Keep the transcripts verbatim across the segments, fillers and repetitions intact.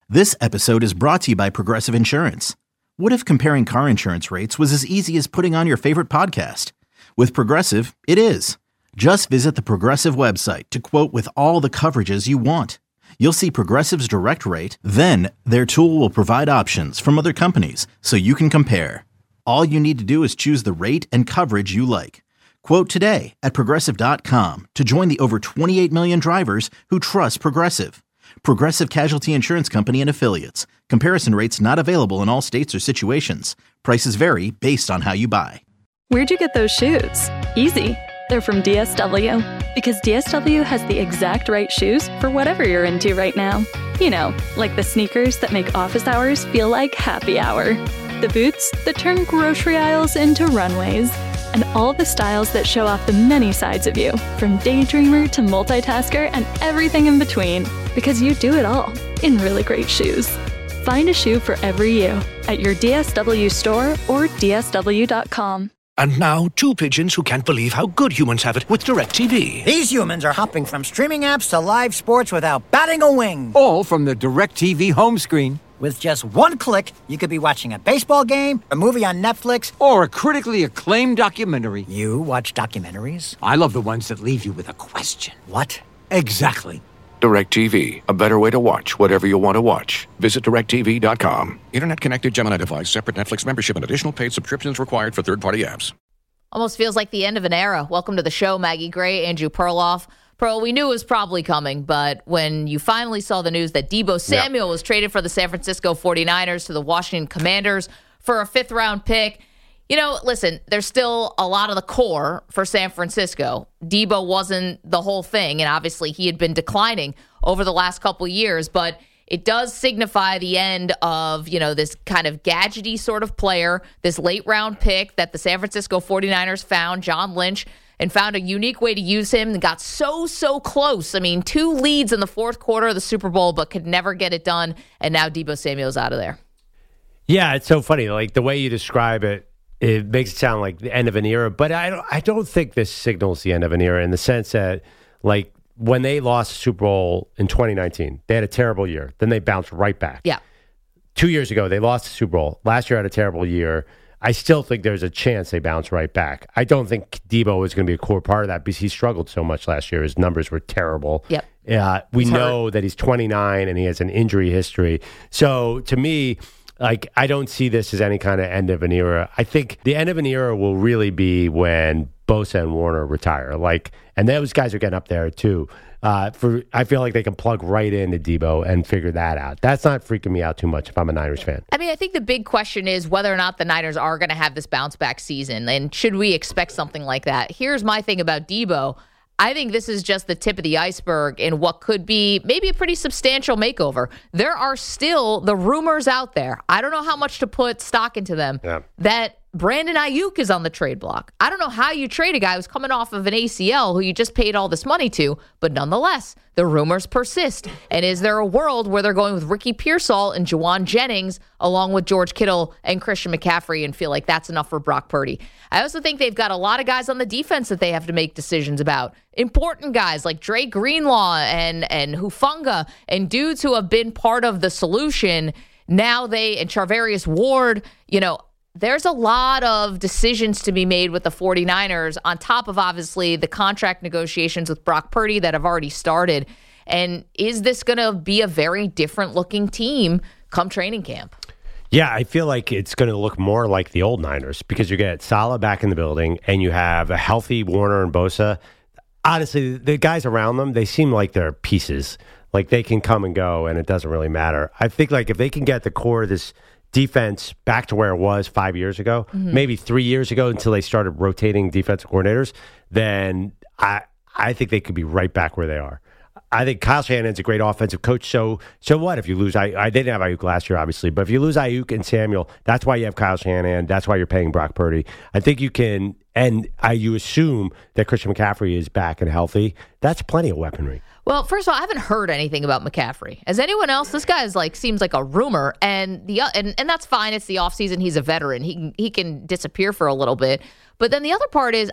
This episode is brought to you by Progressive Insurance. What if comparing car insurance rates was as easy as putting on your favorite podcast? With Progressive, it is. Just visit the Progressive website to quote with all the coverages you want. You'll see Progressive's direct rate, then their tool will provide options from other companies so you can compare. All you need to do is choose the rate and coverage you like. Quote today at progressive dot com to join the over twenty-eight million drivers who trust Progressive. Progressive Casualty Insurance Company and Affiliates. Comparison rates not available in all states or situations. Prices vary based on how you buy. Where'd you get those shoes? Easy. They're from D S W. Because D S W has the exact right shoes for whatever you're into right now. You know, like the sneakers that make office hours feel like happy hour. The boots that turn grocery aisles into runways. And all the styles that show off the many sides of you, from daydreamer to multitasker and everything in between. Because you do it all in really great shoes. Find a shoe for every you at your D S W store or D S W dot com. And now, two pigeons who can't believe how good humans have it with DirecTV. These humans are hopping from streaming apps to live sports without batting a wing. All from the DirecTV home screen. With just one click, you could be watching a baseball game, a movie on Netflix, or a critically acclaimed documentary. You watch documentaries? I love the ones that leave you with a question. What? Exactly. DirecTV, a better way to watch whatever you want to watch. Visit direct T V dot com. Internet-connected Gemini device, separate Netflix membership, and additional paid subscriptions required for third-party apps. Almost feels like the end of an era. Welcome to the show, Maggie Gray, Andrew Perloff. Pearl, we knew it was probably coming, but when you finally saw the news that Deebo Samuel yeah. was traded for the San Francisco forty-niners to the Washington Commanders for a fifth-round pick, you know, listen, there's still a lot of the core for San Francisco. Deebo wasn't the whole thing, and obviously he had been declining over the last couple years, but it does signify the end of, you know, this kind of gadgety sort of player, this late-round pick that the San Francisco forty-niners found, John Lynch, and found a unique way to use him and got so, so close. I mean, two leads in the fourth quarter of the Super Bowl, but could never get it done, and now Deebo Samuel's out of there. Yeah, it's so funny. Like, the way you describe it, it makes it sound like the end of an era, but I don't, I don't think this signals the end of an era in the sense that, like, when they lost the Super Bowl in twenty nineteen, they had a terrible year. Then they bounced right back. Yeah. Two years ago, they lost the Super Bowl. Last year had a terrible year. I still think there's a chance they bounce right back. I don't think Deebo is going to be a core part of that because he struggled so much last year. His numbers were terrible. Yep. Uh, we He's know hurt. that he's twenty-nine and he has an injury history. So to me, like, I don't see this as any kind of end of an era. I think the end of an era will really be when Bosa and Warner retire. Like, and those guys are getting up there too. Uh, for I feel like they can plug right into Deebo and figure that out. That's not freaking me out too much if I'm a Niners fan. I mean, I think the big question is whether or not the Niners are going to have this bounce back season, and should we expect something like that? Here's my thing about Deebo. I think this is just the tip of the iceberg in what could be maybe a pretty substantial makeover. There are still the rumors out there. I don't know how much to put stock into them. Yeah. That Brandon Ayuk is on the trade block. I don't know how you trade a guy who's coming off of an A C L who you just paid all this money to, but nonetheless, the rumors persist. And is there a world where they're going with Ricky Pearsall and Juwan Jennings along with George Kittle and Christian McCaffrey and feel like that's enough for Brock Purdy? I also think they've got a lot of guys on the defense that they have to make decisions about. Important guys like Dre Greenlaw and, and Hufanga and dudes who have been part of the solution. Now they, and Charvarius Ward, you know, there's a lot of decisions to be made with the forty-niners on top of, obviously, the contract negotiations with Brock Purdy that have already started. And is this going to be a very different-looking team come training camp? Yeah, I feel like it's going to look more like the old Niners because you get Salah back in the building and you have a healthy Warner and Bosa. Honestly, the guys around them, they seem like they're pieces. Like they can come and go and it doesn't really matter. I think like if they can get the core of this defense back to where it was five years ago, mm-hmm. maybe three years ago until they started rotating defensive coordinators, then I I think they could be right back where they are. I think Kyle Shanahan's a great offensive coach. So so what if you lose? I, I didn't have Ayuk last year, obviously, but if you lose Ayuk and Samuel, that's why you have Kyle Shanahan. That's why you're paying Brock Purdy. I think you can, and I, you assume that Christian McCaffrey is back and healthy. That's plenty of weaponry. Well, first of all, I haven't heard anything about McCaffrey. As anyone else, this guy is like seems like a rumor, and the and and that's fine. It's the offseason. He's a veteran. He can, he can disappear for a little bit. But then the other part is, I don't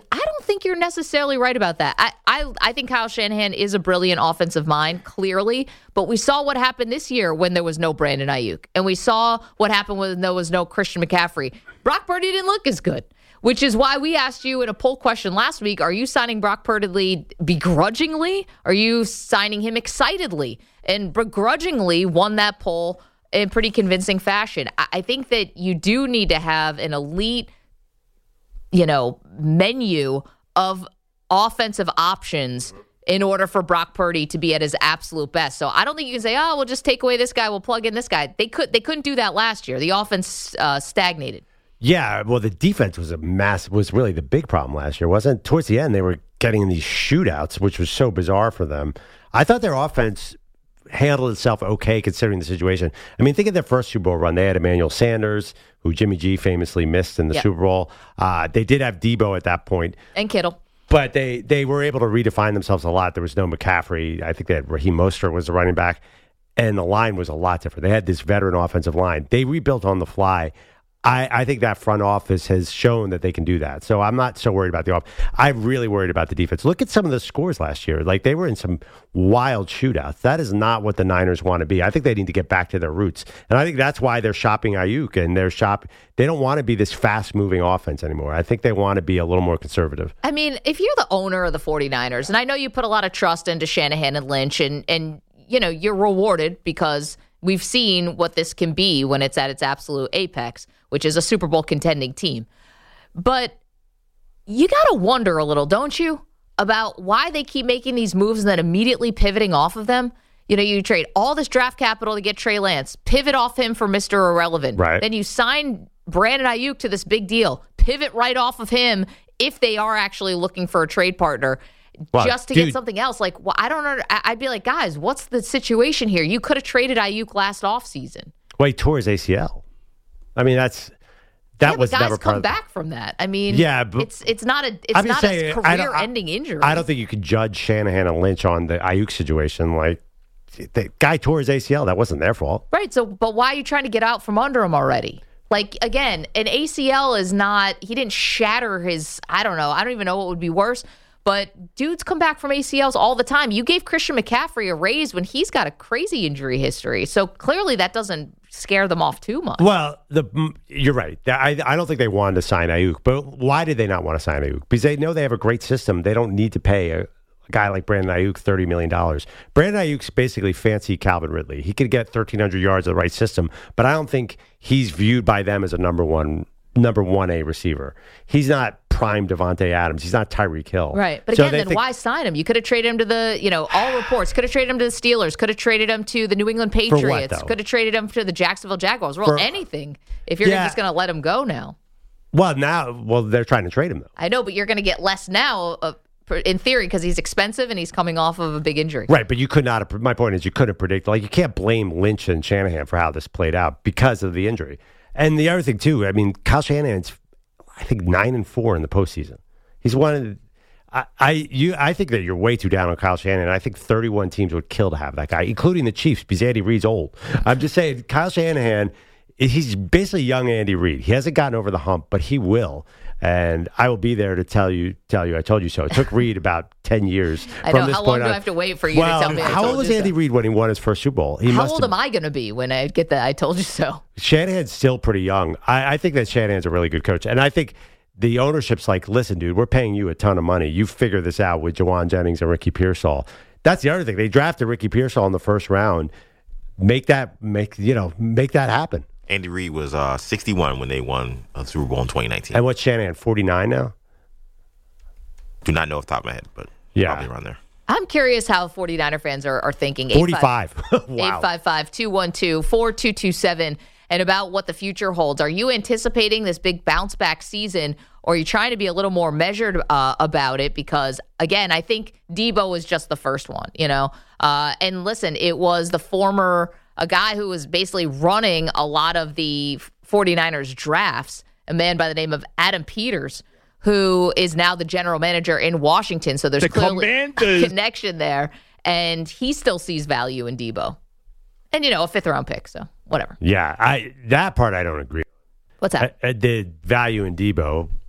think you're necessarily right about that. I, I, I think Kyle Shanahan is a brilliant offensive mind, clearly, but we saw what happened this year when there was no Brandon Ayuk, and we saw what happened when there was no Christian McCaffrey. Brock Purdy didn't look as good, which is why we asked you in a poll question last week, are you signing Brock Purdy begrudgingly? Are you signing him excitedly? And begrudgingly won that poll in pretty convincing fashion. I, I think that you do need to have an elite, you know, menu of offensive options in order for Brock Purdy to be at his absolute best. So I don't think you can say, oh, we'll just take away this guy, we'll plug in this guy. They could, they couldn't do that last year. The offense uh, stagnated. Yeah, well, the defense was a mass was really the big problem last year, wasn't it? Towards the end, they were getting in these shootouts, which was so bizarre for them. I thought their offense handled itself okay considering the situation. I mean, think of their first Super Bowl run. They had Emmanuel Sanders, who Jimmy G famously missed in the yep. Super Bowl. Uh, they did have Debo at that point. And Kittle. But they, they were able to redefine themselves a lot. There was no McCaffrey. I think they had Raheem Mostert was the running back. And the line was a lot different. They had this veteran offensive line. They rebuilt on the fly. I, I think that front office has shown that they can do that. So I'm not so worried about the offense. I'm really worried about the defense. Look at some of the scores last year. Like, they were in some wild shootouts. That is not what the Niners want to be. I think they need to get back to their roots. And I think that's why they're shopping Ayuk and they're shop. They don't want to be this fast-moving offense anymore. I think they want to be a little more conservative. I mean, if you're the owner of the 49ers, and I know you put a lot of trust into Shanahan and Lynch, and, and you know, you're rewarded because we've seen what this can be when it's at its absolute apex, which is a Super Bowl contending team. But you got to wonder a little, don't you, about why they keep making these moves and then immediately pivoting off of them. You know, you trade all this draft capital to get Trey Lance, pivot off him for Mister Irrelevant. Right. Then you sign Brandon Ayuk to this big deal, pivot right off of him if they are actually looking for a trade partner. Well, just to dude, get something else. Like, well, I don't know. I'd be like, guys, what's the situation here? You could have traded Ayuk last offseason. Well, he tore his A C L. I mean, that's that yeah, was guys never come part back from that. I mean, yeah, but it's it's not a it's I'm not saying, a career-ending injury. I don't think you could judge Shanahan and Lynch on the Ayuk situation. Like, the guy tore his A C L. That wasn't their fault, right? So, but why are you trying to get out from under him already? Like, again, an A C L is not. He didn't shatter his. I don't know. I don't even know what would be worse. But dudes come back from A C Ls all the time. You gave Christian McCaffrey a raise when he's got a crazy injury history. So clearly that doesn't scare them off too much. Well, the you're right. I, I don't think they wanted to sign Ayuk. But why did they not want to sign Ayuk? Because they know they have a great system. They don't need to pay a, a guy like Brandon Ayuk thirty million dollars. Brandon Ayuk's basically fancy Calvin Ridley. He could get thirteen hundred yards of the right system, but I don't think he's viewed by them as a number one number one A receiver. He's not prime Devontae Adams. He's not Tyreek Hill. Right. But so again, then think, why sign him? You could have traded him to the, you know, all reports. Could have traded him to the Steelers. Could have traded him to the New England Patriots. What, could have traded him to the Jacksonville Jaguars. Well, For, anything. If you're yeah. just going to let him go now. Well, now, well, they're trying to trade him, though. I know, but you're going to get less now, uh, in theory, because he's expensive and he's coming off of a big injury. Right, but you could not have, my point is you couldn't predict, like, you can't blame Lynch and Shanahan for how this played out because of the injury. And the other thing, too, I mean, Kyle Shanahan's, I think, nine and four in the postseason. He's one of the, I, I, you, I think that you're way too down on Kyle Shanahan. I think thirty-one teams would kill to have that guy, including the Chiefs, because Andy Reid's old. I'm just saying, Kyle Shanahan, he's basically young Andy Reid. He hasn't gotten over the hump, but he will. And I will be there to tell you, tell you, I told you so. It took Reid about ten years. I from know. this How point long do on. I have to wait for you well, to tell me I how told old was you Andy so? Reid when he won his first Super Bowl? He how must old have, am I going to be when I get that I told you so? Shanahan's still pretty young. I, I think that Shanahan's a really good coach. And I think the ownership's like, listen, dude, we're paying you a ton of money. You figure this out with Jawan Jennings and Ricky Pearsall. That's the other thing. They drafted Ricky Pearsall in the first round. Make that, make you know, make that happen. Andy Reid was uh, sixty-one when they won a Super Bowl in twenty nineteen. And what's Shanahan, forty-nine now? Do not know off the top of my head, but yeah. probably around there. I'm curious how 49er fans are, are thinking. forty-five. Wow. eight five five, two one two, four two two seven and about what the future holds. Are you anticipating this big bounce back season, or are you trying to be a little more measured uh, about it? Because, again, I think Debo was just the first one, you know? Uh, and listen, it was the former, a guy who was basically running a lot of the 49ers drafts, a man by the name of Adam Peters, who is now the general manager in Washington. So there's the clearly Commanders. a connection there. And he still sees value in Debo. And, you know, a fifth round pick, so whatever. Yeah, I that part I don't agree. What's that? I, I, the value in Debo,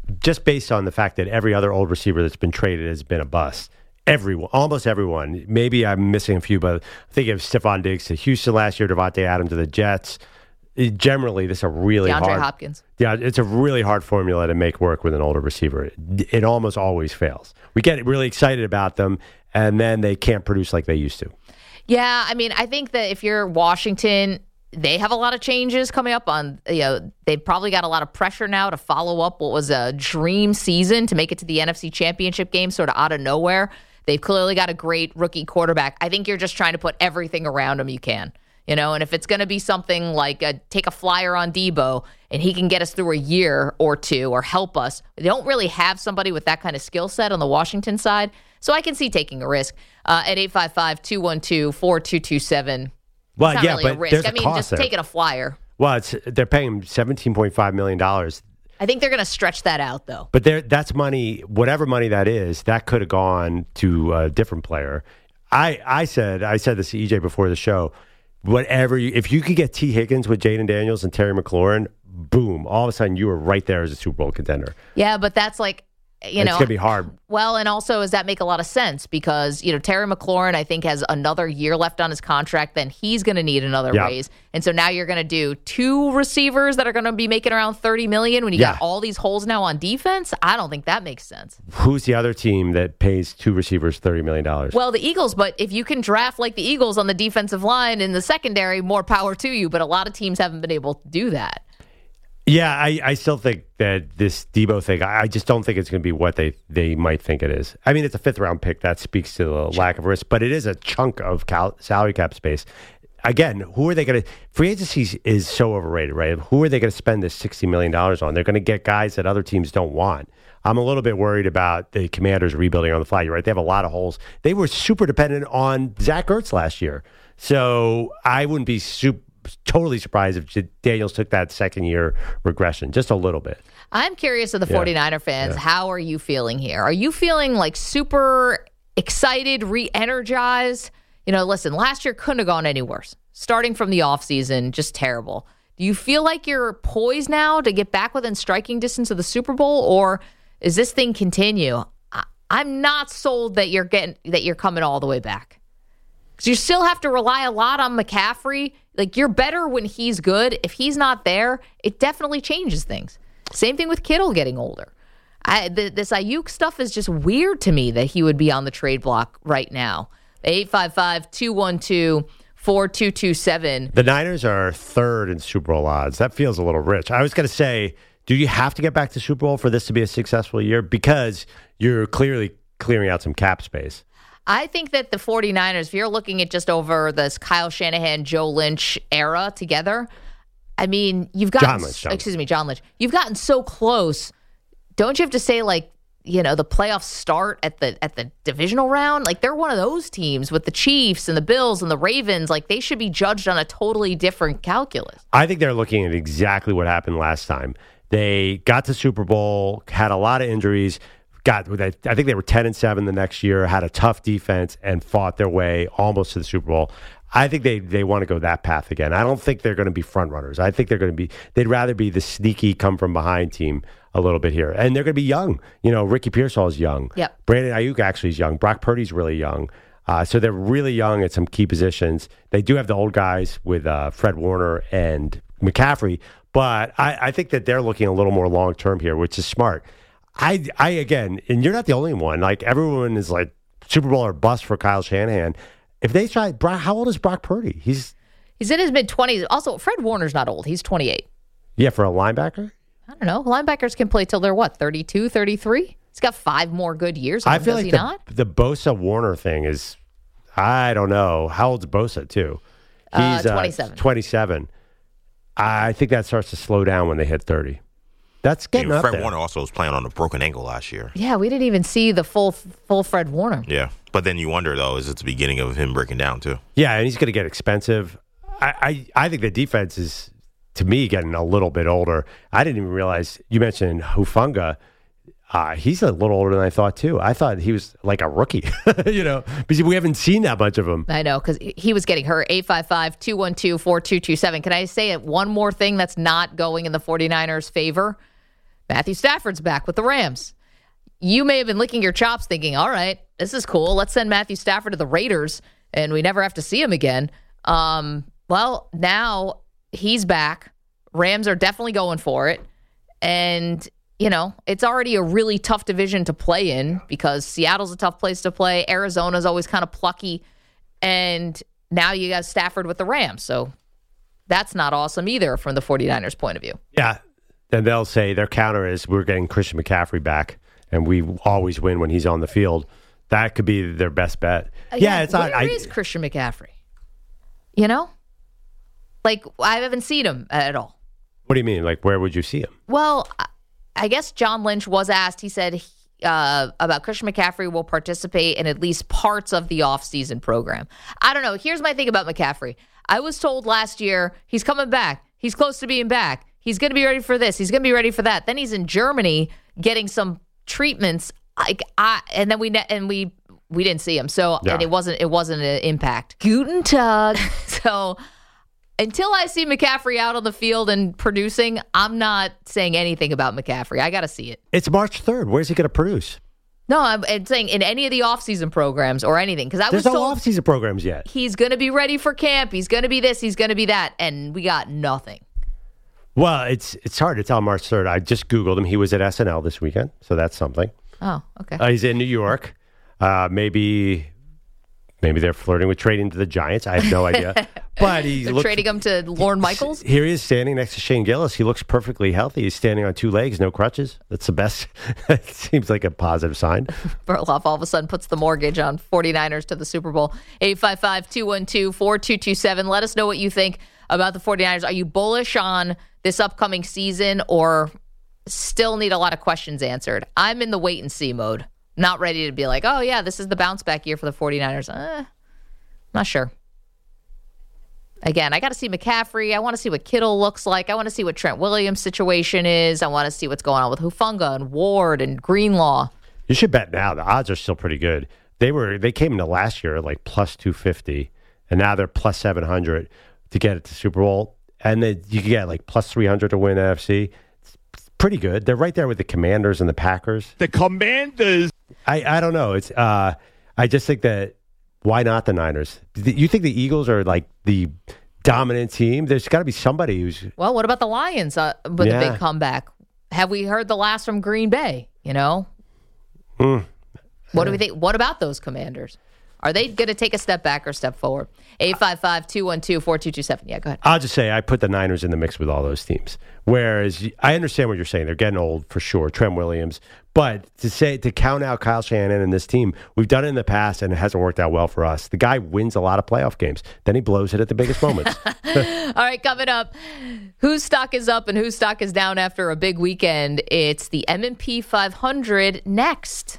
just based on the fact that every other old receiver that's been traded has been a bust. Everyone, almost everyone. Maybe I'm missing a few, but I think of Stephon Diggs to Houston last year, Devontae Adams to the Jets. It, generally, this is a really DeAndre hard. Hopkins. Yeah, it's a really hard formula to make work with an older receiver. It, it almost always fails. We get really excited about them, and then they can't produce like they used to. Yeah, I mean, I think that if you're Washington, they have a lot of changes coming up on, you know, they've probably got a lot of pressure now to follow up what was a dream season to make it to the N F C Championship game sort of out of nowhere. They've clearly got a great rookie quarterback. I think you're just trying to put everything around him you can, you know, and if it's going to be something like a, take a flyer on Debo and he can get us through a year or two or help us. They don't really have somebody with that kind of skill set on the Washington side, so I can see taking a risk. Uh, at eight five five, two one two, four two two seven, well, it's not yeah, really but a risk. there's a I mean, cost just there. taking a flyer. Well, it's they're paying him seventeen point five million dollars. I think they're going to stretch that out, though. But there, that's money, whatever money that is, that could have gone to a different player. I, I said, I said this to E J before the show. Whatever, you, if you could get T. Higgins with Jaden Daniels and Terry McLaurin, boom! All of a sudden, you were right there as a Super Bowl contender. Yeah, but that's like, you it's know, gonna be hard. Well, and also, does that make a lot of sense? Because, you know, Terry McLaurin, I think, has another year left on his contract. Then he's going to need another Yeah. raise. And so now you're going to do two receivers that are going to be making around thirty million dollars when you Yeah. got all these holes now on defense. I don't think that makes sense. Who's the other team that pays two receivers thirty million dollars? Well, the Eagles, but if you can draft like the Eagles on the defensive line in the secondary, more power to you. But a lot of teams haven't been able to do that. Yeah, I, I still think that this Debo thing, I I just don't think it's going to be what they, they might think it is. I mean, it's a fifth round pick. That speaks to the lack of risk, but it is a chunk of cal- salary cap space. Again, who are they going to – free agency is so overrated, right? Who are they going to spend this sixty million dollars on? They're going to get guys that other teams don't want. I'm a little bit worried about the Commanders rebuilding on the fly. You're right. They have a lot of holes. They were super dependent on Zach Ertz last year. So I wouldn't be super – totally surprised if Daniels took that second year regression, just a little bit. I'm curious of the Yeah. 49er fans, Yeah. how are you feeling here? Are you feeling like super excited, re-energized? You know, listen, last year couldn't have gone any worse. Starting from the offseason, just terrible. Do you feel like you're poised now to get back within striking distance of the Super Bowl, or is this thing continue? I, I'm not sold that you're getting that you're coming all the way back. Because you still have to rely a lot on McCaffrey. Like, you're better when he's good. If he's not there, it definitely changes things. Same thing with Kittle getting older. I, th- this Ayuk stuff is just weird to me that he would be on the trade block right now. eight five five, two one two, four two two seven. The Niners are third in Super Bowl odds. That feels a little rich. I was going to say, do you have to get back to Super Bowl for this to be a successful year? Because you're clearly clearing out some cap space. I think that the 49ers, if you're looking at just over this Kyle Shanahan, Joe Lynch era together, I mean, you've gotten, John Lynch, John. excuse me, John Lynch, you've gotten so close. Don't you have to say, like, you know, the playoffs start at the at the divisional round? Like, they're one of those teams with the Chiefs and the Bills and the Ravens. Like, they should be judged on a totally different calculus. I think they're looking at exactly what happened last time. They got to Super Bowl, had a lot of injuries, got I think they were ten and seven the next year, had a tough defense, and fought their way almost to the Super Bowl. I think they, they want to go that path again. I don't think they're going to be front runners. I think they're going to be they'd rather be the sneaky come from behind team a little bit here. And they're going to be young. You know, Ricky Pearsall is young. Yep. Brandon Ayuk actually is young. Brock Purdy's really young. Uh, so they're really young at some key positions. They do have the old guys with uh, Fred Warner and McCaffrey, but I, I think that they're looking a little more long term here, which is smart. I, I again, and you're not the only one. Like, everyone is like Super Bowl or bust for Kyle Shanahan. If they try, Brock, how old is Brock Purdy? He's He's in his mid-twenties. Also, Fred Warner's not old. He's twenty-eight. yeah, for a linebacker. I don't know. Linebackers can play till they're, what, thirty-two, thirty-three? He's got five more good years. I Him, feel does like he the, not? the Bosa Warner thing is, I don't know. How old's Bosa too? Uh, He's twenty-seven. twenty-seven. I think that starts to slow down when they hit thirty. That's getting You know, up Fred there. Warner also was playing on a broken ankle last year. Yeah, we didn't even see the full full Fred Warner. Yeah. But then you wonder, though, is it the beginning of him breaking down, too? Yeah, and he's going to get expensive. I, I, I think the defense is, to me, getting a little bit older. I didn't even realize, you mentioned Hufanga. Uh, he's a little older than I thought, too. I thought he was like a rookie, you know, because we haven't seen that much of him. I know, because he was getting hurt. eight five five, two one two, four two two seven. Can I say one more thing that's not going in the 49ers' favor? Matthew Stafford's back with the Rams. You may have been licking your chops thinking, all right, this is cool. Let's send Matthew Stafford to the Raiders, and we never have to see him again. Um, well, now he's back. Rams are definitely going for it. And, you know, it's already a really tough division to play in because Seattle's a tough place to play. Arizona's always kind of plucky. And now you got Stafford with the Rams. So that's not awesome either from the 49ers point of view. Yeah. Then they'll say their counter is we're getting Christian McCaffrey back, and we always win when he's on the field. That could be their best bet. Uh, yeah, yeah, it's where not. I, is Christian McCaffrey? You know? Like, I haven't seen him at all. What do you mean? Like, where would you see him? Well, I guess John Lynch was asked. He said uh, about Christian McCaffrey will participate in at least parts of the offseason program. I don't know. Here's my thing about McCaffrey. I was told last year he's coming back. He's close to being back. He's going to be ready for this. He's going to be ready for that. Then he's in Germany getting some treatments. Like I, and then we and we we didn't see him. So yeah. and it wasn't it wasn't an impact. Guten Tag. So. Until I see McCaffrey out on the field and producing, I'm not saying anything about McCaffrey. I got to see it. It's March third. Where's he going to produce? No, I'm, I'm saying in any of the offseason programs or anything. Because I There's was no told offseason programs yet. He's going to be ready for camp. He's going to be this. He's going to be that. And we got nothing. Well, it's it's hard to tell March third. I just Googled him. He was at S N L this weekend, so that's something. Oh, okay. Uh, he's in New York. Uh, maybe... Maybe they're flirting with trading to the Giants. I have no idea. But he's trading him to Lorne Michaels? Here he is standing next to Shane Gillis. He looks perfectly healthy. He's standing on two legs, no crutches. That's the best. It seems like a positive sign. Burloff all of a sudden puts the mortgage on 49ers to the Super Bowl. eight five five, two one two, four two two seven. Let us know what you think about the 49ers. Are you bullish on this upcoming season or still need a lot of questions answered? I'm in the wait and see mode. Not ready to be like, oh, yeah, this is the bounce back year for the 49ers. Uh, not sure. Again, I got to see McCaffrey. I want to see what Kittle looks like. I want to see what Trent Williams' situation is. I want to see what's going on with Hufanga and Ward and Greenlaw. You should bet now. The odds are still pretty good. They were they came into last year at like plus two fifty, and now they're plus seven hundred to get it to Super Bowl. And then you can get like plus three hundred to win N F C. It's pretty good. They're right there with the Commanders and the Packers. The Commanders. I, I don't know. It's uh, I just think that why not the Niners? You think the Eagles are like the dominant team? There's got to be somebody who's... Well, what about the Lions uh, with yeah. a big comeback? Have we heard the last from Green Bay, you know? Mm. What do we think? What about those Commanders? Are they going to take a step back or step forward? eight five five, two one two, four two two seven. Yeah, go ahead. I'll just say I put the Niners in the mix with all those teams. Whereas I understand what you're saying. They're getting old for sure, Trent Williams. But to say to count out Kyle Shanahan and this team, we've done it in the past and it hasn't worked out well for us. The guy wins a lot of playoff games. Then he blows it at the biggest moments. All right, coming up, whose stock is up and whose stock is down after a big weekend? It's the M and P five hundred next.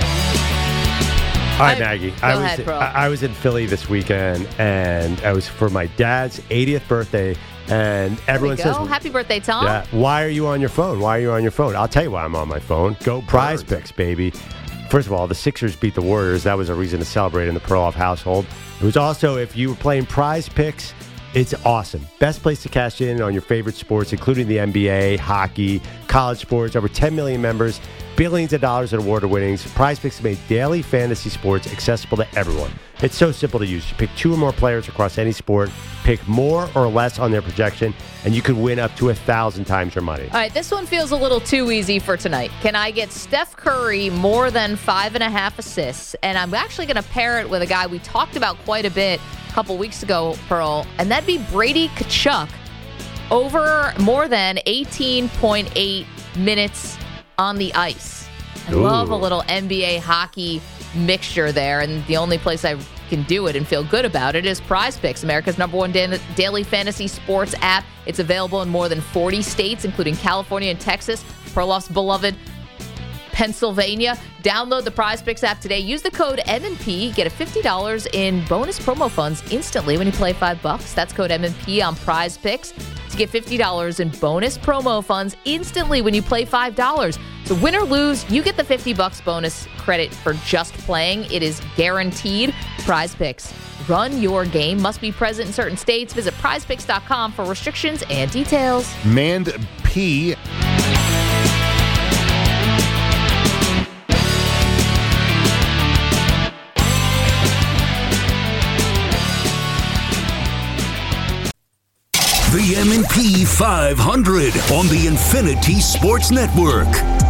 All right, Maggie. Go I was ahead, bro. I, I was in Philly this weekend, and I was for my dad's eightieth birthday, and everyone There we says, go. Happy birthday, Tom. "Yeah, why are you on your phone? Why are you on your phone?" I'll tell you why I'm on my phone. Go Prize Picks, baby. First of all, the Sixers beat the Warriors. That was a reason to celebrate in the Perloff household. It was also, if you were playing Prize Picks, it's awesome. Best place to cash in on your favorite sports, including the N B A, hockey, college sports. Over ten million members, billions of dollars in award winnings. Prize Picks made daily fantasy sports accessible to everyone. It's so simple to use. You pick two or more players across any sport, pick more or less on their projection, and you could win up to a thousand times your money. All right, this one feels a little too easy for tonight. Can I get Steph Curry more than five and a half assists? And I'm actually going to pair it with a guy we talked about quite a bit a couple weeks ago, Pearl, and that'd be Brady Tkachuk over more than eighteen point eight minutes on the ice. I Ooh. love a little N B A hockey mixture there, and the only place I can do it and feel good about it is Prize Picks, America's number one da- daily fantasy sports app. It's available in more than forty states, including California and Texas, Perloff's beloved Pennsylvania. Download the Prize Picks app today. Use the code M and P. Get a fifty dollars in bonus promo funds instantly when you play five bucks. That's code M and P on Prize Picks to get fifty dollars in bonus promo funds instantly when you play five dollars. So win or lose, you get the fifty bucks bonus credit for just playing. It is guaranteed. Prize Picks. Run your game. Must be present in certain states. Visit prize picks dot com for restrictions and details. Mand P. The M and P five hundred on the Infinity Sports Network.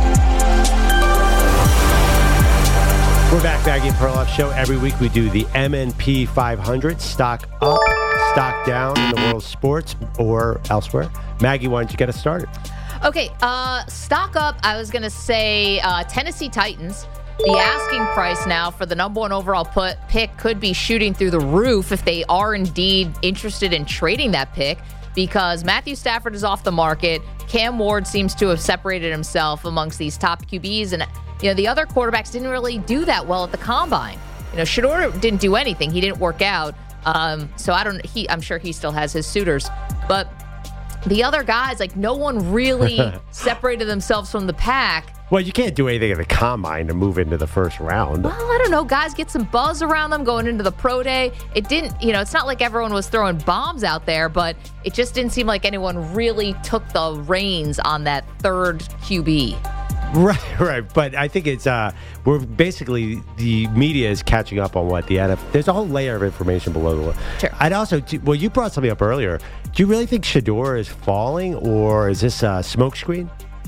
We're back, Maggie and Perloff Show. Every week we do the M and P five hundred, stock up, stock down in the world of sports or elsewhere. Maggie, why don't you get us started? Okay, uh, stock up, I was going to say uh, Tennessee Titans. The asking price now for the number one overall put pick could be shooting through the roof if they are indeed interested in trading that pick, because Matthew Stafford is off the market. Cam Ward seems to have separated himself amongst these top Q Bs, and you know the other quarterbacks didn't really do that well at the combine. You know, Shedeur didn't do anything; he didn't work out. Um, so I don't. He, I'm sure he still has his suitors, but the other guys, like no one really separated themselves from the pack. Well, you can't do anything at the combine to move into the first round. Well, I don't know. Guys get some buzz around them going into the pro day. It didn't, you know, it's not like everyone was throwing bombs out there, but it just didn't seem like anyone really took the reins on that third Q B. Right, right. But I think it's, uh, we're basically, the media is catching up on what the N F L, there's a whole layer of information below the. Sure. I'd also, well, you brought something up earlier. Do you really think Shedeur is falling, or is this a smokescreen?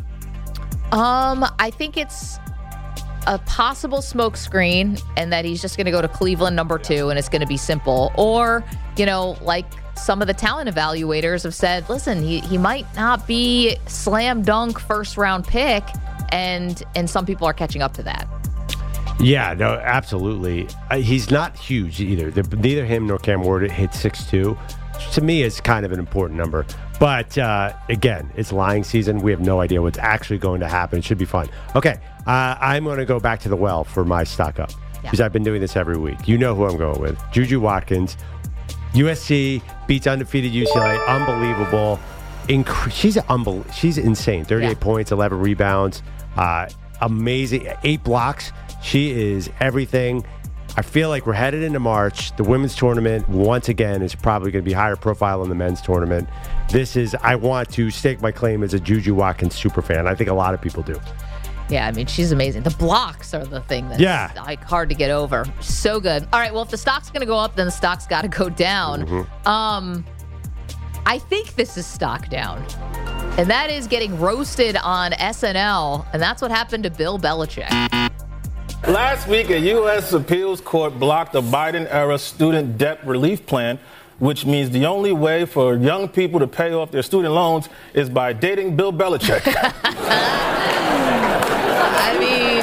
Um, I think it's a possible smokescreen, and that he's just going to go to Cleveland number two, and it's going to be simple. Or, you know, like some of the talent evaluators have said, listen, he, he might not be slam dunk first round pick, and and some people are catching up to that. Yeah, no, absolutely. Uh, he's not huge either. They're, neither him nor Cam Ward hit six two. To me, it's kind of an important number. But, uh, again, it's lying season. We have no idea what's actually going to happen. It should be fun. Okay, uh, I'm going to go back to the well for my stock up, because yeah. I've been doing this every week. You know who I'm going with. Juju Watkins. U S C beats undefeated U C L A. Unbelievable. Inc- she's unbel- She's insane. thirty-eight yeah. points, eleven rebounds. Uh, amazing. Eight blocks. She is everything. I feel like we're headed into March. The women's tournament, once again, is probably going to be higher profile than the men's tournament. This is, I want to stake my claim as a Juju Watkins super fan. I think a lot of people do. Yeah, I mean, she's amazing. The blocks are the thing that's yeah. like hard to get over. So good. All right, well, if the stock's going to go up, then the stock's got to go down. Mm-hmm. Um, I think this is stock down. And that is getting roasted on S N L, and that's what happened to Bill Belichick. Last week, a U S appeals court blocked a Biden-era student debt relief plan, which means the only way for young people to pay off their student loans is by dating Bill Belichick. I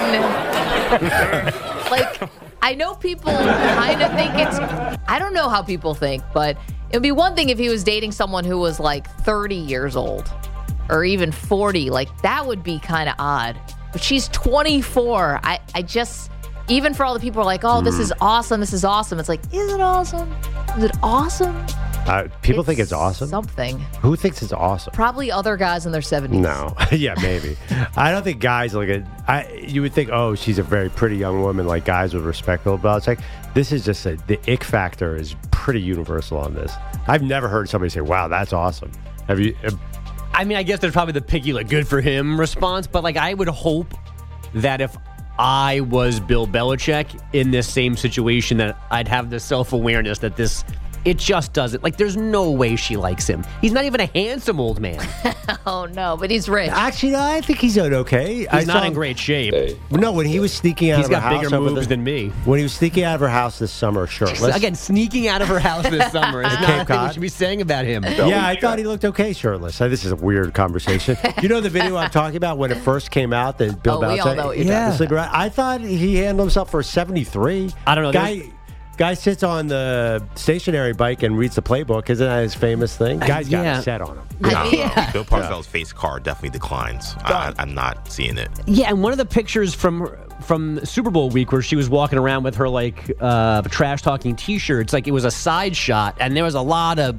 mean, like, I know people kind of think it's, I don't know how people think, but it would be one thing if he was dating someone who was like thirty years old or even forty. Like, that would be kind of odd. But she's twenty-four. I, I just, even for all the people who are like, oh, this is awesome, this is awesome. It's like, is it awesome? Is it awesome? Uh, people it's think it's awesome. Something. Who thinks it's awesome? Probably other guys in their seventies. No. Yeah, maybe. I don't think guys look at, I, you would think, oh, she's a very pretty young woman, like guys would respect Bill Belichick. This is just a, the ick factor is pretty universal on this. I've never heard somebody say, wow, that's awesome. Have you? Have, I mean, I guess there's probably the picky, like, good for him response, but, like, I would hope that if I was Bill Belichick in this same situation, that I'd have the self-awareness that this, it just doesn't, like, there's no way she likes him. He's not even a handsome old man. Oh, no, but he's rich. Actually, no, I think he's doing okay. He's I not saw, in great shape. Hey. No, when he was sneaking out he's of her got house. bigger moves the, than me. When he was sneaking out of her house this summer, shirtless. Again, sneaking out of her house this summer is not a thing we should be saying about him. Yeah, I thought he looked okay shirtless. This is a weird conversation. You know the video I'm talking about when it first came out that Bill oh, Belichick? We all know what you're yeah. talking about. I thought he handled himself for seventy-three. I don't know. Guy, guy sits on the stationary bike and reads the playbook. Isn't that his famous thing? Guy's got yeah. a set on him. No, yeah. Bill Parcells' face card definitely declines. I, I'm not seeing it. Yeah, and one of the pictures from from Super Bowl week where she was walking around with her like uh, trash talking T-shirts, like it was a side shot, and there was a lot of.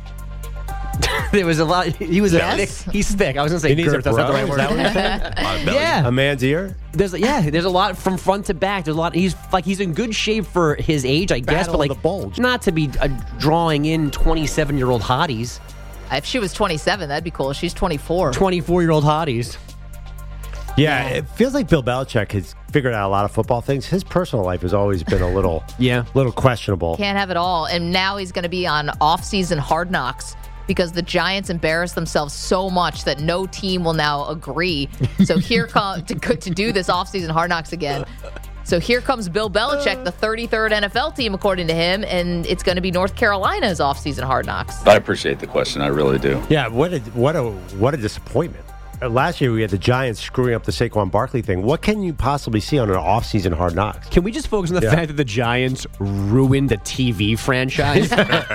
There was a lot. He was yes? thick. He's thick. I was gonna say he needs girth. a That's not the bro? right word. Is that what you're saying? Yeah, a man's ear. There's yeah. There's a lot from front to back. There's a lot. He's like he's in good shape for his age, I guess. Battle but like of the bulge. Not to be uh, drawing in twenty-seven year old hotties. If she was twenty-seven, that'd be cool. She's twenty-four. twenty-four year old hotties. Yeah, it feels like Bill Belichick has figured out a lot of football things. His personal life has always been a little, yeah, little questionable. Can't have it all. And now he's going to be on off-season Hard Knocks because the Giants embarrassed themselves so much that no team will now agree. So here come to, to do this offseason Hard Knocks again. So here comes Bill Belichick, the thirty-third N F L team, according to him, and it's going to be North Carolina's offseason Hard Knocks. I appreciate the question. I really do. Yeah, what a, what a, what a disappointment. Uh, Last year, we had the Giants screwing up the Saquon Barkley thing. What can you possibly see on an offseason Hard Knocks? Can we just focus on the Yeah. fact that the Giants ruined a T V franchise?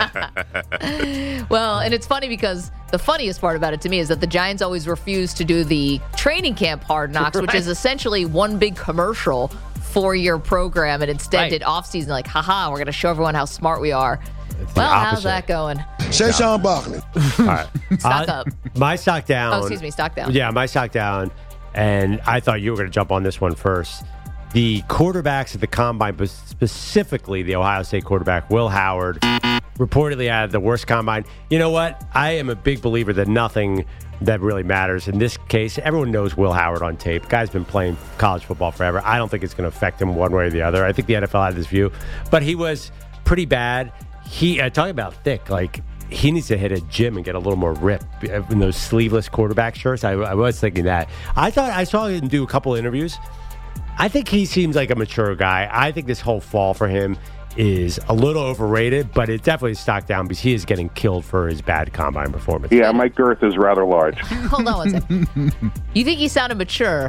Well, and it's funny because the funniest part about it to me is that the Giants always refuse to do the training camp Hard Knocks, which Right. is essentially one big commercial four-year program, and instead Right. did offseason like, haha, we're going to show everyone how smart we are. Well, how's opposite. that going? Saquon Barkley. All right. Stock Uh, up. My stock down. Oh, excuse me, stock down. Yeah, my stock down. And I thought you were going to jump on this one first. The quarterbacks at the combine, but specifically the Ohio State quarterback, Will Howard, reportedly had the worst combine. You know what? I am a big believer that nothing that really matters. In this case, everyone knows Will Howard on tape. Guy's been playing college football forever. I don't think it's going to affect him one way or the other. I think the N F L had this view. But he was pretty bad. He uh, talking about thick, like he needs to hit a gym and get a little more rip in those sleeveless quarterback shirts. I, I was thinking that. I thought I saw him do a couple interviews. I think he seems like a mature guy. I think this whole fall for him is a little overrated, but it definitely is stock down because he is getting killed for his bad combine performance. Yeah, my girth is rather large. Hold on one second. You think he sounded mature?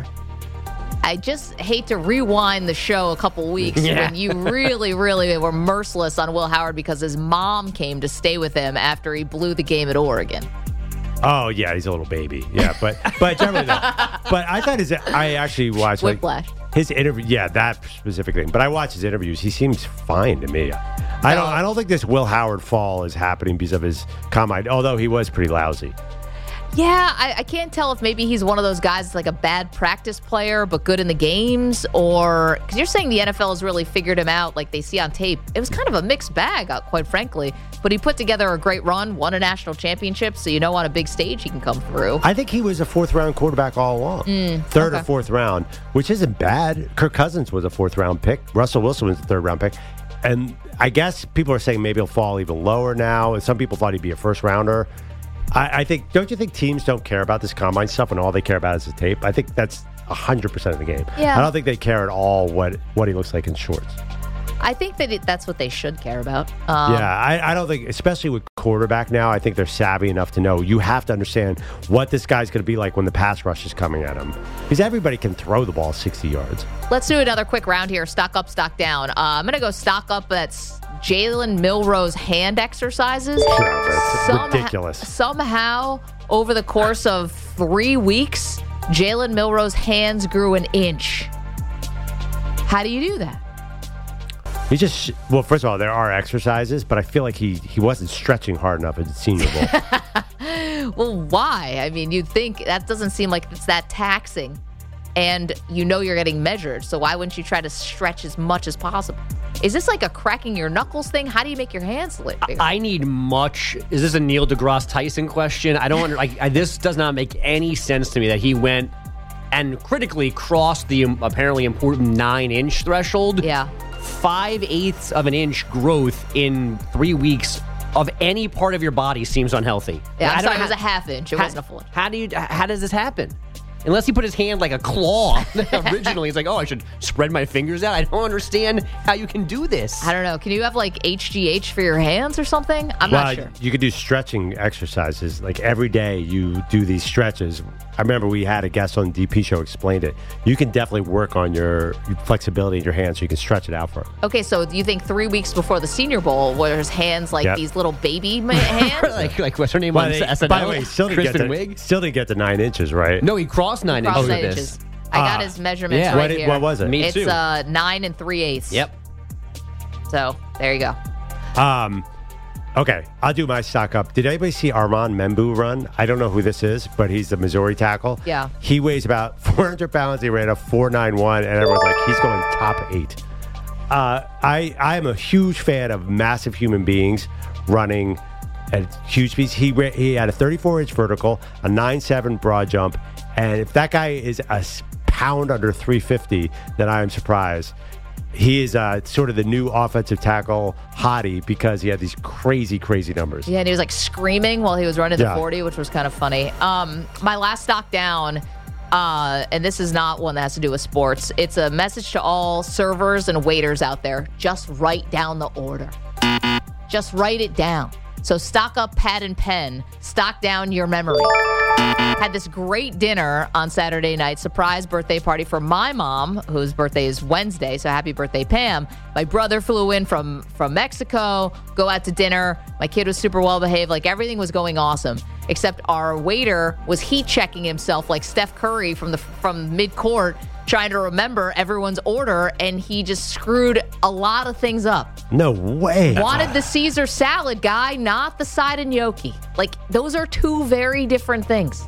I just hate to rewind the show a couple weeks Yeah. when you really, really were merciless on Will Howard because his mom came to stay with him after he blew the game at Oregon. Oh yeah, he's a little baby. Yeah, but but generally no. But I thought his I actually watched like Whiplash. his interview. Yeah, that specific thing. But I watched his interviews. He seems fine to me. I don't. I don't think this Will Howard fall is happening because of his combine. Although he was pretty lousy. Yeah, I, I can't tell if maybe he's one of those guys that's like a bad practice player but good in the games, or because you're saying the N F L has really figured him out like they see on tape. It was kind of a mixed bag, uh, quite frankly. But he put together a great run, won a national championship, so you know on a big stage he can come through. I think he was a fourth round quarterback all along. Mm, third okay. or fourth round, which isn't bad. Kirk Cousins was a fourth round pick. Russell Wilson was a third round pick. And I guess people are saying maybe he'll fall even lower now. And some people thought he'd be a first rounder. I, I think, don't you think teams don't care about this combine stuff and all they care about is the tape? I think that's one hundred percent of the game. Yeah. I don't think they care at all what, what he looks like in shorts. I think that it, that's what they should care about. Um, yeah, I, I don't think, especially with quarterback now, I think they're savvy enough to know you have to understand what this guy's going to be like when the pass rush is coming at him. Because everybody can throw the ball sixty yards. Let's do another quick round here. Stock up, stock down. Uh, I'm going to go stock up. That's Jalen Milroe's hand exercises. Yeah, that's ridiculous. Somehow, over the course of three weeks, Jalen Milroe's hands grew an inch. How do you do that? He just, well, first of all, there are exercises, but I feel like he, he wasn't stretching hard enough at Senior Bowl. Well, why? I mean, you'd think that doesn't seem like it's that taxing. And you know you're getting measured, so why wouldn't you try to stretch as much as possible? Is this like a cracking your knuckles thing? How do you make your hands lift bigger? I need much. Is this a Neil deGrasse Tyson question? I don't under, like. I, this does not make any sense to me that he went and critically crossed the um, apparently important nine-inch threshold. Yeah, five-eighths of an inch growth in three weeks of any part of your body seems unhealthy. Yeah, I'm I don't- sorry, it was a half inch. It how, wasn't a full inch. How do you? How does this happen? Unless he put his hand like a claw originally. He's like, oh, I should spread my fingers out. I don't understand how you can do this. I don't know. Can you have like H G H for your hands or something? I'm well, not sure. You could do stretching exercises. Like every day you do these stretches. I remember we had a guest on the D P show explained it. You can definitely work on your flexibility in your hands so you can stretch it out for him. Okay, so do you think three weeks before the Senior Bowl, where his hands like Yep. these little baby ma- hands? like, like what's her name By on the, S N L? by the way, still didn't, get Kristen to, Wiig? still didn't get to nine inches, right? No, he crossed nine Cross inches nine with inches. this. I got Ah. his measurements Yeah. right What, it- here. what was it? Me it's too. uh, nine and three eighths. Yep. So there you go. Um, okay, I'll do my stock up. Did anybody see Armand Membu run? I don't know who this is, but he's the Missouri tackle. Yeah. He weighs about four hundred pounds. He ran a four nine one, and everyone's like, he's going top eight. Uh, I I am a huge fan of massive human beings running at huge speeds. He ran, he had a thirty-four inch vertical, a nine seven broad jump, and if that guy is a s- pound under three fifty, then I am surprised. he is uh, sort of the new offensive tackle hottie because he had these crazy, crazy numbers. Yeah, and he was like screaming while he was running the Yeah. forty, which was kind of funny. Um, my last stock down, uh, and this is not one that has to do with sports. It's a message to all servers and waiters out there. Just write down the order. Just write it down. So stock up pad and pen. Stock down your memory. Had this great dinner on Saturday night. Surprise birthday party for my mom, whose birthday is Wednesday. So happy birthday, Pam. My brother flew in from, from Mexico. Go out to dinner. My kid was super well behaved. Like everything was going awesome. Except our waiter was heat checking himself like Steph Curry from the from mid-court, trying to remember everyone's order, and he just screwed a lot of things up. No way. Wanted the Caesar salad guy, not the side and gnocchi. Like, those are two very different things.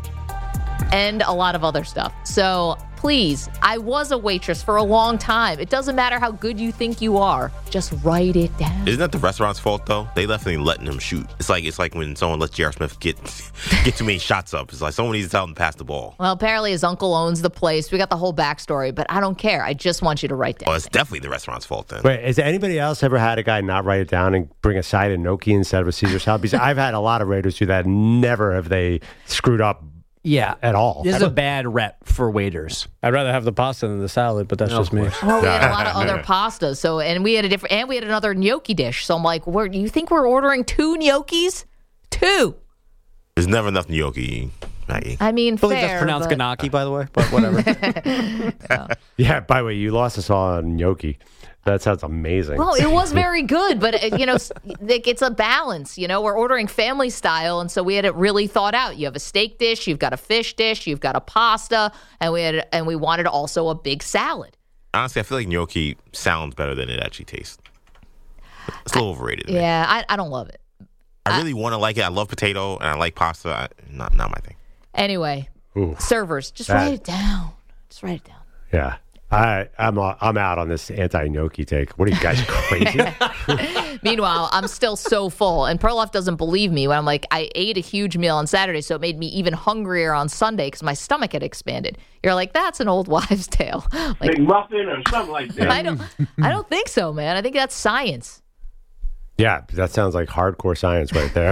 And a lot of other stuff. So, please, I was a waitress for a long time. It doesn't matter how good you think you are. Just write it down. Isn't that the restaurant's fault though? They definitely letting him shoot. It's like it's like when someone lets J R. Smith get get too many shots up. It's like someone needs to tell him to pass the ball. Well, apparently his uncle owns the place. We got the whole backstory, but I don't care. I just want you to write down. Well, it's definitely the restaurant's fault then. Wait, has anybody else ever had a guy not write it down and bring a side of gnocchi instead of a Caesar salad? Because I've had a lot of Raiders do that. Never have they screwed up. Yeah, at all. This is a bad rep for waiters. I'd rather have the pasta than the salad, but that's just me. Well, we had a lot of other pastas, so and we had a different, and we had another gnocchi dish. So I'm like, "Where you think we're ordering two gnocchis? Two? There's never enough gnocchi, Maggie. I mean, I believe fair, that's pronounced but- Ganaki, by the way, but whatever. Yeah, by the way, you lost us all on gnocchi. That sounds amazing. Well, it was very good, but uh, you know, s- like, it's a balance. You know, we're ordering family style, and so we had it really thought out. You have a steak dish, you've got a fish dish, you've got a pasta, and we had, and we wanted also a big salad. Honestly, I feel like gnocchi sounds better than it actually tastes. It's a little overrated. to me. Yeah, I, I don't love it. I really want to like it. I love potato and I like pasta. I, not not my thing. Anyway, Ooh. servers, just That- write it down. Just write it down. Yeah. I, I'm uh, I'm out on this anti-gnocchi take. What are you guys, crazy? Meanwhile, I'm still so full, and Perloff doesn't believe me when I'm like, I ate a huge meal on Saturday, so it made me even hungrier on Sunday because my stomach had expanded. You're like, that's an old wives' tale. Like, McMuffin or something like that. I don't, I don't think so, man. I think that's science. Yeah, that sounds like hardcore science right there.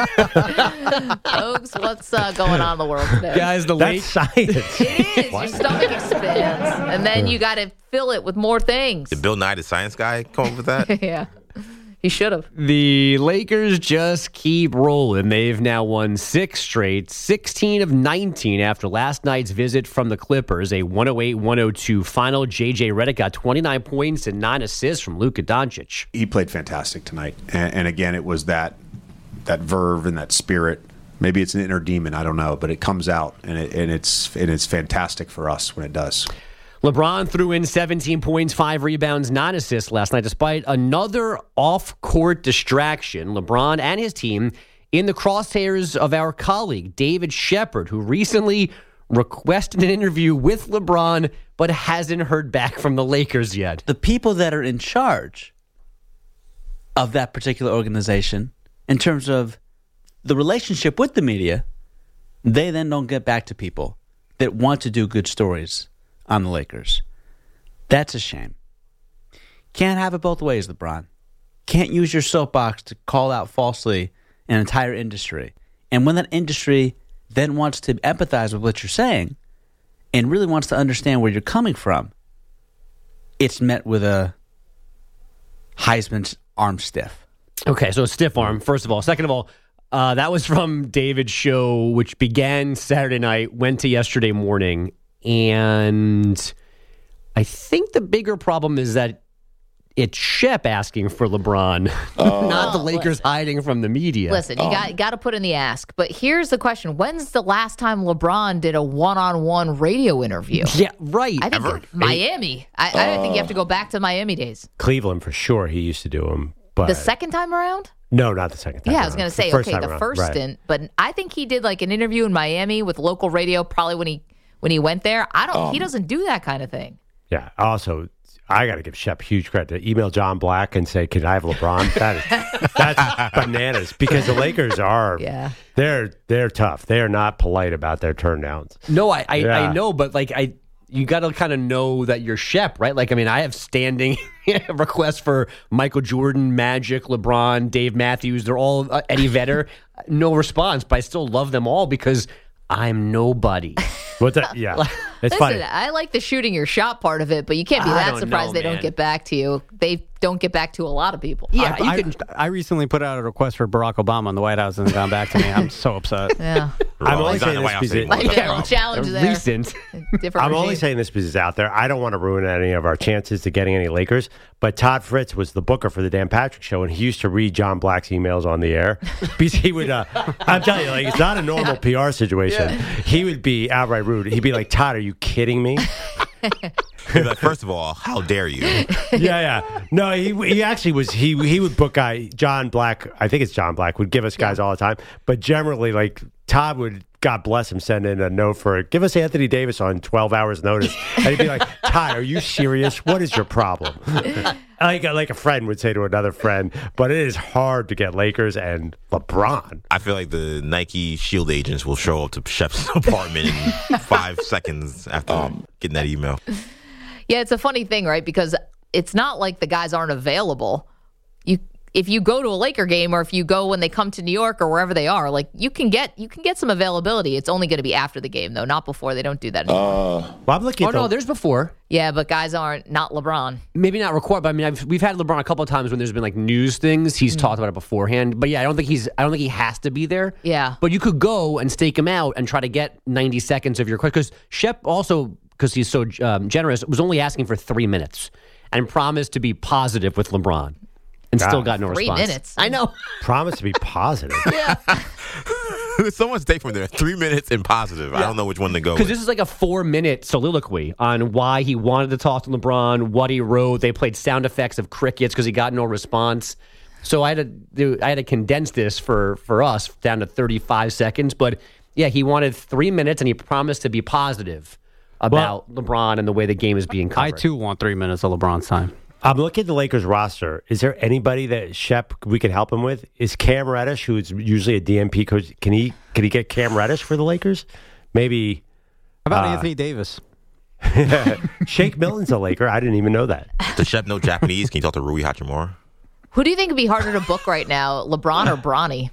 Folks, what's uh, going on in the world today? Guys, the late science. It is. Your stomach expands, and then you got to fill it with more things. Did Bill Nye, the science guy, come up with that? Yeah, he should have. The Lakers just keep rolling. They've now won six straight, sixteen of nineteen after last night's visit from the Clippers, a one oh eight one oh two final. J J Redick got twenty-nine points and nine assists from Luka Doncic. He played fantastic tonight. And, and again, it was that that verve and that spirit. Maybe it's an inner demon, I don't know, but it comes out, and, it, and it's and it's fantastic for us when it does. LeBron threw in seventeen points, five rebounds, nine assists last night, despite another off-court distraction. LeBron and his team in the crosshairs of our colleague, David Shepard, who recently requested an interview with LeBron but hasn't heard back from the Lakers yet. The people that are in charge of that particular organization, in terms of the relationship with the media, they then don't get back to people that want to do good stories on the Lakers. That's a shame. Can't have it both ways, LeBron. Can't use your soapbox to call out falsely an entire industry. And when that industry then wants to empathize with what you're saying and really wants to understand where you're coming from, it's met with a Heisman's arm stiff. Okay, so stiff arm, first of all. Second of all, uh, that was from David's show, which began Saturday night, went to yesterday morning. And I think the bigger problem is that it's Shep asking for LeBron, Oh. not the Well, Lakers listen. hiding from the media. Listen, you Oh. got got to put in the ask. But here's the question: when's the last time LeBron did a one-on-one radio interview? Yeah, right. I think it- Miami. I, I don't think you have to go back to Miami days. Cleveland, for sure, he used to do them. But The second time around? no, not the second time. Yeah, I was around. going to say, First okay, time the around, first right. stint, but I think he did like an interview in Miami with local radio, probably when he when he went there. I don't. he doesn't do that kind of thing. Yeah. Also, I got to give Shep huge credit. To email John Black and say, "Can I have LeBron?" That is that's bananas because the Lakers are. Yeah. They're they're tough. They are not polite about their turndowns. No, I I, Yeah. I know, but like I, you got to kind of know that you're Shep, right? Like, I mean, I have standing requests for Michael Jordan, Magic, LeBron, Dave Matthews. They're all uh, Eddie Vedder. No response, but I still love them all because I'm nobody. What's that? Yeah, it's Listen, funny. I like the shooting your shot part of it, but you can't be I that don't surprised know, they man. don't get back to you. They don't get back to a lot of people. Yeah, I, you can. I, I recently put out a request for Barack Obama in the White House and it's gone back to me. I'm so upset. Yeah. I'm only He's not in saying the this White House because anymore. Like, That's the yeah, problem. challenge there. Recent. Different I'm only regime. saying this because it's out there. I don't want to ruin any of our chances to getting any Lakers. But Todd Fritz was the booker for the Dan Patrick Show, and he used to read John Black's emails on the air because he would. Uh, I'm telling you, like it's not a normal P R situation. He would be outright rude. He'd be like, "Todd, are you kidding me?" He's like, first of all, how dare you? yeah, yeah. No, he he actually was. He he would book guy John Black. I think it's John Black would give us guys all the time. But generally, like Todd would, God bless him, send in a note for it. Give us Anthony Davis on twelve hours notice, and he'd be like, "Todd, are you serious? What is your problem?" like like a friend would say to another friend. But it is hard to get Lakers and LeBron. I feel like the Nike Shield agents will show up to Shep's apartment in five seconds after Um, getting that email. Yeah, it's a funny thing, right? Because it's not like the guys aren't available. You, if you go to a Laker game, or if you go when they come to New York or wherever they are, like you can get you can get some availability. It's only going to be after the game, though, not before. They don't do that anymore. Uh, Well, I'm looking Oh at no, the- there's before. yeah, but guys aren't not LeBron. Maybe not record, but I mean, I've, we've had LeBron a couple of times when there's been like news things. He's talked about it beforehand. But yeah, I don't think he's. I don't think he has to be there. Yeah. But you could go and stake him out and try to get ninety seconds of your question. Because Shep also, because he's so um, generous, was only asking for three minutes and promised to be positive with LeBron, and God, still got no Three response. minutes. I know. Promise to be positive. Someone's take from there. Three minutes and positive. I don't know which one to go Because with. this is like a four-minute soliloquy on why he wanted to talk to LeBron, what he wrote. They played sound effects of crickets because he got no response. So I had to do, I had to condense this for, for us down to thirty-five seconds. But yeah, he wanted three minutes, and he promised to be positive about LeBron and the way the game is being covered. I too want three minutes of LeBron's time. I'm looking at the Lakers roster. Is there anybody that Shep we can help him with? Is Cam Reddish, who's usually a D M P coach, can he can he get Cam Reddish for the Lakers? Maybe. How about uh, Anthony Davis? Shake Milton's a Laker. I didn't even know that. Does Shep know Japanese? Can you talk to Rui Hachimura? Who do you think would be harder to book right now, LeBron or Bronny?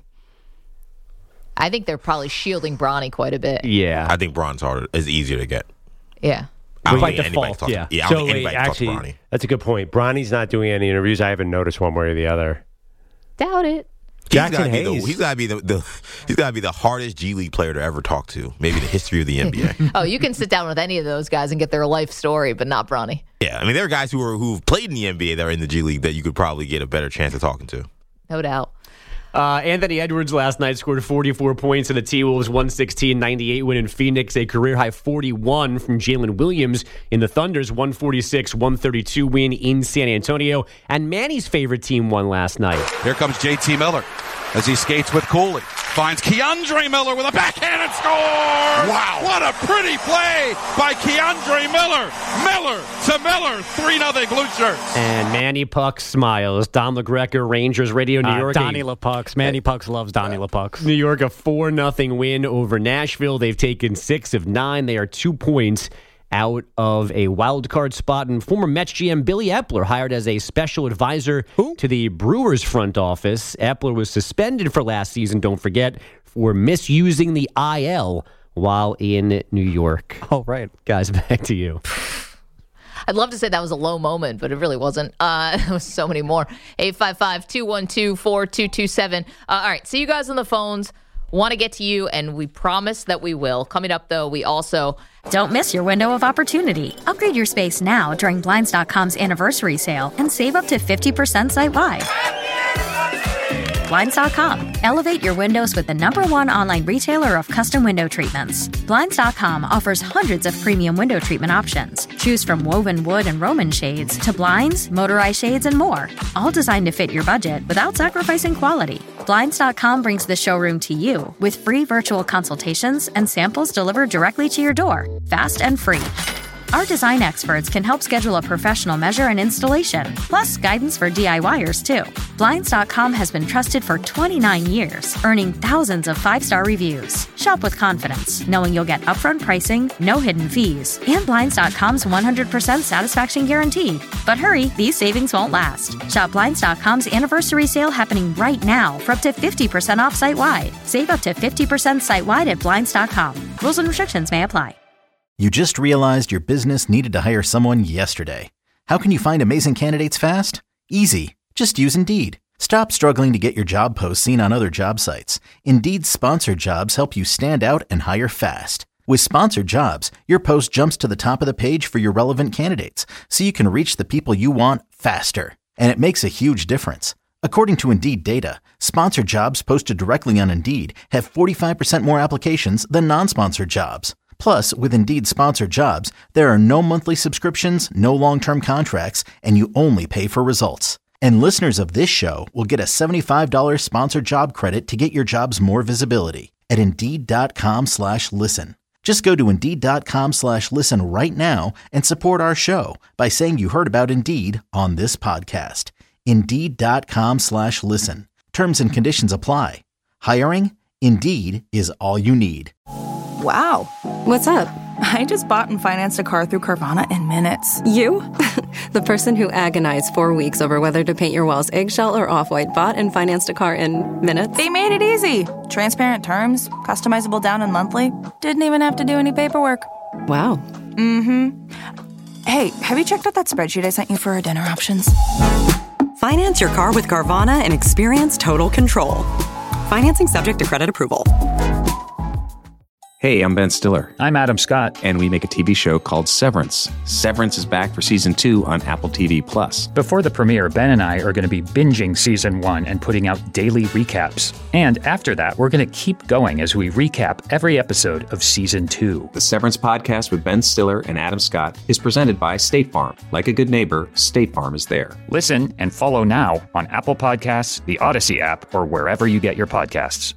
I think they're probably shielding Bronny quite a bit. Yeah. I think Bron's harder. Is easier to get. Yeah. I don't By think anybody's default, talking. yeah. Yeah, I So don't think wait, anybody actually, talks to Bronny. that's a good point. Bronny's not doing any interviews. I haven't noticed one way or the other. Doubt it. Jackson he's gotta be the, Hayes. he's got to be the, the he's got to be the hardest G League player to ever talk to. Maybe the history of the N B A. Oh, you can sit down with any of those guys and get their life story, but not Bronny. Yeah, I mean there are guys who are who've played in the N B A that are in the G League that you could probably get a better chance of talking to. No doubt. Uh, Anthony Edwards last night scored forty-four points in the T-Wolves one sixteen ninety-eight win in Phoenix, a career-high forty-one from Jalen Williams in the Thunder's one forty-six one thirty-two win in San Antonio. And Manny's favorite team won last night. Here comes J T Miller as he skates with Cooley. Finds Keandre Miller with a backhand and scores! Wow. What a pretty play by Keandre Miller. Miller to Miller. three nothing Blue Shirts. And Manny Puck smiles. Don LaGreca, Rangers Radio New Uh, York. Donnie a- LaPucks. Manny Pucks loves Donnie LaPucks. New York, a four nothing win over Nashville. They've taken six of nine. They are two points out of a wild card spot. And former Mets G M Billy Epler hired as a special advisor Who? to the Brewers front office. Epler was suspended for last season, don't forget, for misusing the I L while in New York. Oh, right. Guys, back to you. I'd love to say that was a low moment, but it really wasn't. Uh, there was so many more. eight five five, two one two, four two two seven. Uh, all right, see you guys on the phones. Want to get to you, and we promise that we will. Coming up, though, we also... Don't miss your window of opportunity. Upgrade your space now during Blinds dot com's anniversary sale and save up to fifty percent site-wide. Blinds dot com. Elevate your windows with the number one online retailer of custom window treatments. Blinds dot com offers hundreds of premium window treatment options. Choose from woven wood and Roman shades to blinds, motorized shades, and more. All designed to fit your budget without sacrificing quality. Blinds dot com brings the showroom to you with free virtual consultations and samples delivered directly to your door, fast and free. Our design experts can help schedule a professional measure and installation, plus guidance for DIYers too. Blinds dot com has been trusted for twenty-nine years, earning thousands of five-star reviews. Shop with confidence, knowing you'll get upfront pricing, no hidden fees, and Blinds dot com's one hundred percent satisfaction guarantee. But hurry, these savings won't last. Shop Blinds dot com's anniversary sale happening right now for up to fifty percent off site-wide. Save up to fifty percent site-wide at Blinds dot com. Rules and restrictions may apply. You just realized your business needed to hire someone yesterday. How can you find amazing candidates fast? Easy. Just use Indeed. Stop struggling to get your job posts seen on other job sites. Indeed's sponsored jobs help you stand out and hire fast. With sponsored jobs, your post jumps to the top of the page for your relevant candidates, so you can reach the people you want faster. And it makes a huge difference. According to Indeed data, sponsored jobs posted directly on Indeed have forty-five percent more applications than non-sponsored jobs. Plus, with Indeed sponsored jobs, there are no monthly subscriptions, no long-term contracts, and you only pay for results. And listeners of this show will get a seventy-five dollars sponsored job credit to get your jobs more visibility at Indeed.com slash listen. Just go to Indeed.com slash listen right now and support our show by saying you heard about Indeed on this podcast. Indeed.com slash listen. Terms and conditions apply. Hiring? Indeed is all you need. Wow. What's up? I just bought and financed a car through Carvana in minutes. You? The person who agonized four weeks over whether to paint your walls eggshell or off-white bought and financed a car in minutes? They made it easy. Transparent terms, customizable down and monthly. Didn't even have to do any paperwork. Wow. Mm-hmm. Hey, have you checked out that spreadsheet I sent you for our dinner options? Finance your car with Carvana and experience total control. Financing subject to credit approval. Hey, I'm Ben Stiller. I'm Adam Scott. And we make a T V show called Severance. Severance is back for season two on Apple T V Plus. Before the premiere, Ben and I are going to be binging season one and putting out daily recaps. And after that, we're going to keep going as we recap every episode of season two. The Severance podcast with Ben Stiller and Adam Scott is presented by State Farm. Like a good neighbor, State Farm is there. Listen and follow now on Apple Podcasts, the Odyssey app, or wherever you get your podcasts.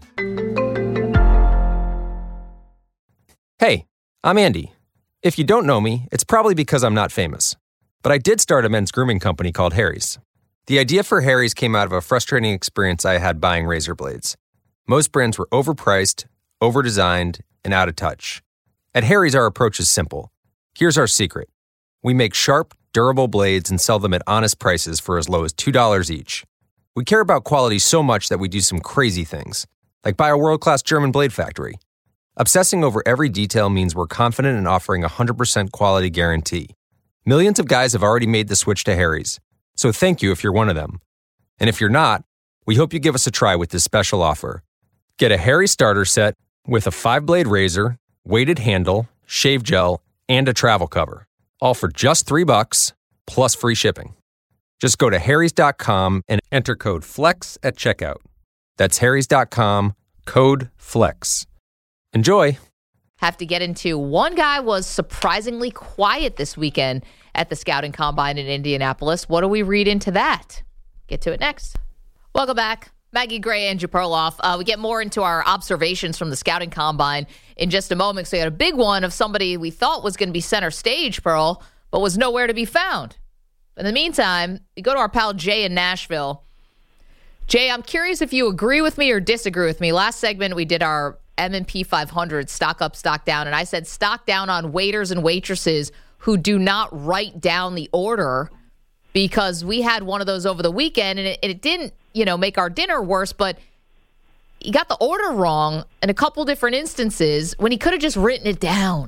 Hey, I'm Andy. If you don't know me, it's probably because I'm not famous. But I did start a men's grooming company called Harry's. The idea for Harry's came out of a frustrating experience I had buying razor blades. Most brands were overpriced, overdesigned, and out of touch. At Harry's, our approach is simple. Here's our secret. We make sharp, durable blades and sell them at honest prices for as low as two dollars each. We care about quality so much that we do some crazy things, like buy a world-class German blade factory. Obsessing over every detail means we're confident in offering a one hundred percent quality guarantee. Millions of guys have already made the switch to Harry's, so thank you if you're one of them. And if you're not, we hope you give us a try with this special offer. Get a Harry starter set with a five-blade razor, weighted handle, shave gel, and a travel cover, all for just three bucks plus free shipping. Just go to harrys dot com and enter code FLEX at checkout. That's harrys dot com, code FLEX. Enjoy. Have to get into one guy was surprisingly quiet this weekend at the Scouting Combine in Indianapolis. What do we read into that? Get to it next. Welcome back. Maggie Gray, Andrew Perloff. Uh, we get more into our observations from the Scouting Combine in just a moment. So we had a big one of somebody we thought was going to be center stage, Pearl, but was nowhere to be found. In the meantime, we go to our pal Jay in Nashville. Jay, I'm curious if you agree with me or disagree with me. Last segment, we did our M and P five hundred, stock up, stock down. And I said stock down on waiters and waitresses who do not write down the order, because we had one of those over the weekend and it, it didn't, you know, make our dinner worse, but he got the order wrong in a couple different instances when he could have just written it down.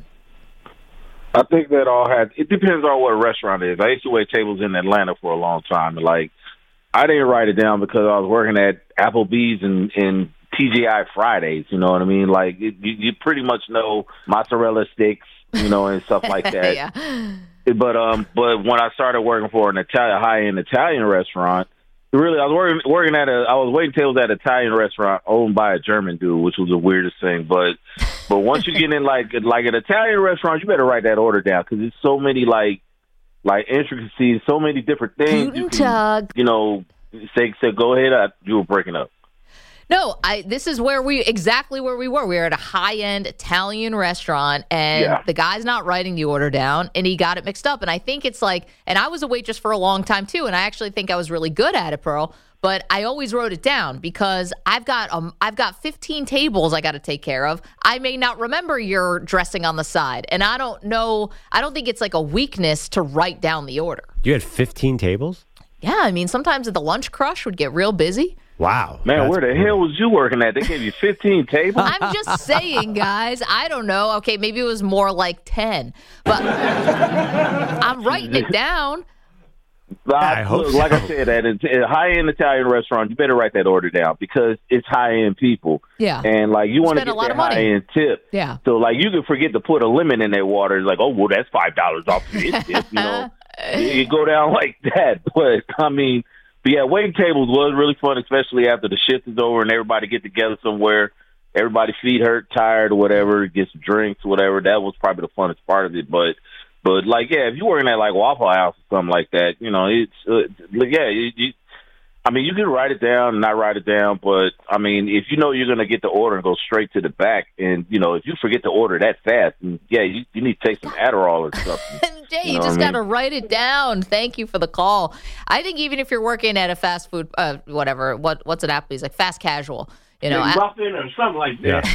I think that all had, it depends on what restaurant it is. I used to wait tables in Atlanta for a long time. And like, I didn't write it down because I was working at Applebee's and, and T G I Fridays, you know what I mean? Like, it, you, you pretty much know mozzarella sticks, you know, and stuff like that. Yeah. But um, but when I started working for an Italian high-end Italian restaurant, really, I was working working at a, I was waiting tables at an Italian restaurant owned by a German dude, which was the weirdest thing. But but once you get in like like an Italian restaurant, you better write that order down because there's so many like like intricacies, so many different things. Guten Tag. You know, say say go ahead. I, you were breaking up. No, I. This is where we exactly where we were. We were at a high-end Italian restaurant, and Yeah. the guy's not writing the order down, and he got it mixed up. And I think it's like, and I was a waitress for a long time too, and I actually think I was really good at it, Pearl. But I always wrote it down because I've got um I've got fifteen tables I got to take care of. I may not remember your dressing on the side, and I don't know. I don't think it's like a weakness to write down the order. You had fifteen tables? Yeah, I mean sometimes the lunch crush would get real busy. Wow. Man, That's where the brutal. hell was you working at? They gave you fifteen tables? I'm just saying, guys. I don't know. Okay, maybe it was more like ten, but I'm writing it down. I hope look, like so. I said, at a, at a high-end Italian restaurant, you better write that order down because it's high-end people. Yeah. And, like, you want to Spend a get lot that of money. high-end tip. Yeah. So, like, you can forget to put a lemon in that water. It's like, oh, well, that's five dollars off this tip, you know. You go down like that. But, I mean, but yeah, waiting tables was really fun, especially after the shift is over and everybody get together somewhere. Everybody's feet hurt, tired, or whatever, get some drinks, whatever. That was probably the funnest part of it. But, But, like, yeah, if you're working at, like, Waffle House or something like that, you know, it's, uh, yeah, you, you, I mean, you can write it down and not write it down, but, I mean, if you know you're going to get the order and go straight to the back, and, you know, if you forget to order that fast, and, yeah, you, you need to take some Adderall or something. Jay, you, know just what I got to write it down. Thank you for the call. I think even if you're working at a fast food, uh, whatever, what what's an Applebee's, like fast casual, you know. I- Muffin or something like that.